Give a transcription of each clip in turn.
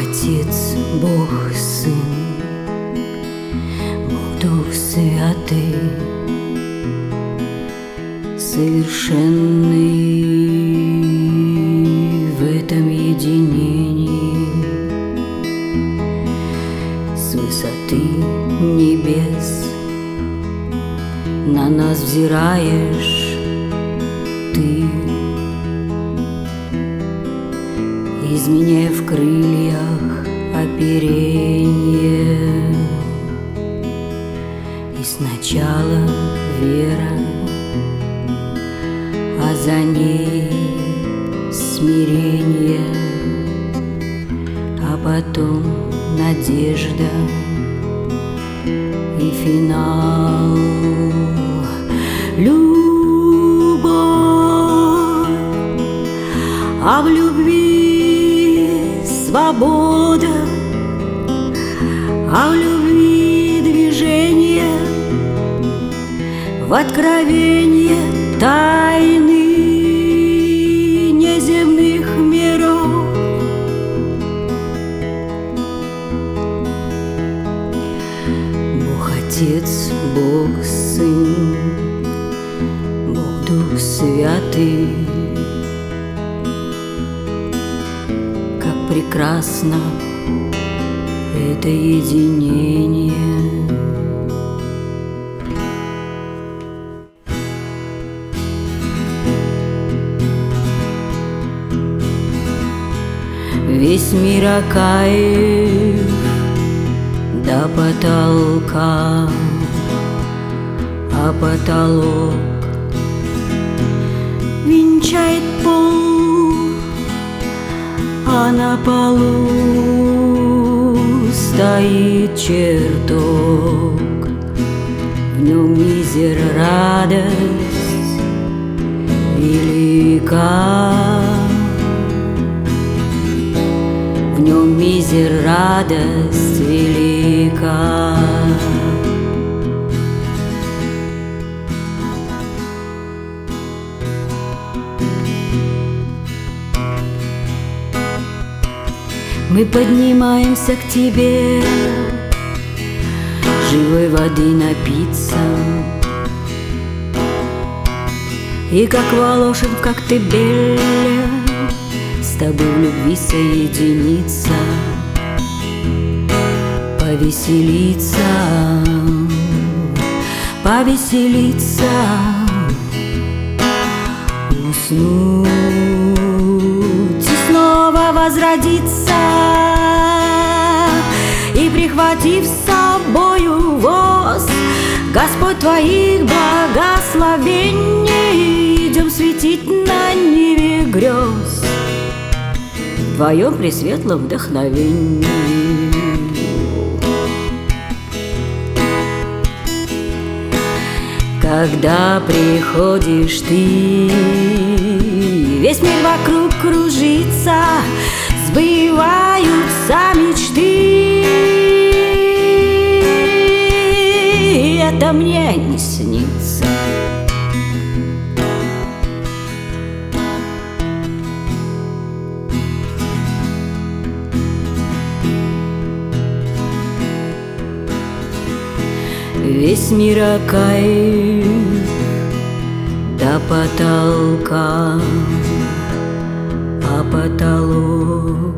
Отец, Бог, Сын, Бог Дух Святый, совершенный в этом единении. С высоты небес на нас взираешь ты, изменяя в крыльях оперенье. И сначала вера, а за ней смирение, а потом надежда и финал. Любовь, а в любви свобода, а в любви движение, в откровенье тайны неземных миров. Бог Отец, Бог Сын, Бог Дух Святый, как прекрасно это единение. Весь мир окаив до потолка, а потолок венчает пол, а на полу стоит чертог. В нем мизер, радость велика, в нем мизер, радость велика. Мы поднимаемся к тебе, живой воды напиться, и как Волошин в Коктебеле с тобой в любви соединиться, повеселиться, повеселиться, уснуть и снова возродиться, и прихватив с собою воз Господь твоих благословений, идем светить на ниве грез в твоем пресветлом вдохновении. Когда приходишь ты, весь мир вокруг кружится, сбываются мечты. Это мне не снится. Весь мир окаив до потолка, а потолок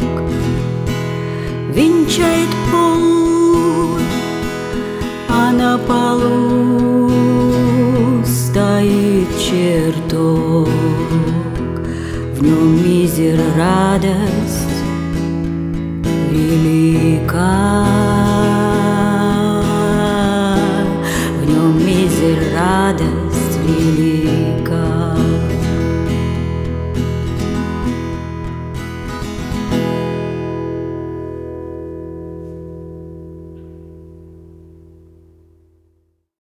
венчает пол, а на полу стоит чертог. В нем мизер, радость велика, в нем мизер, радость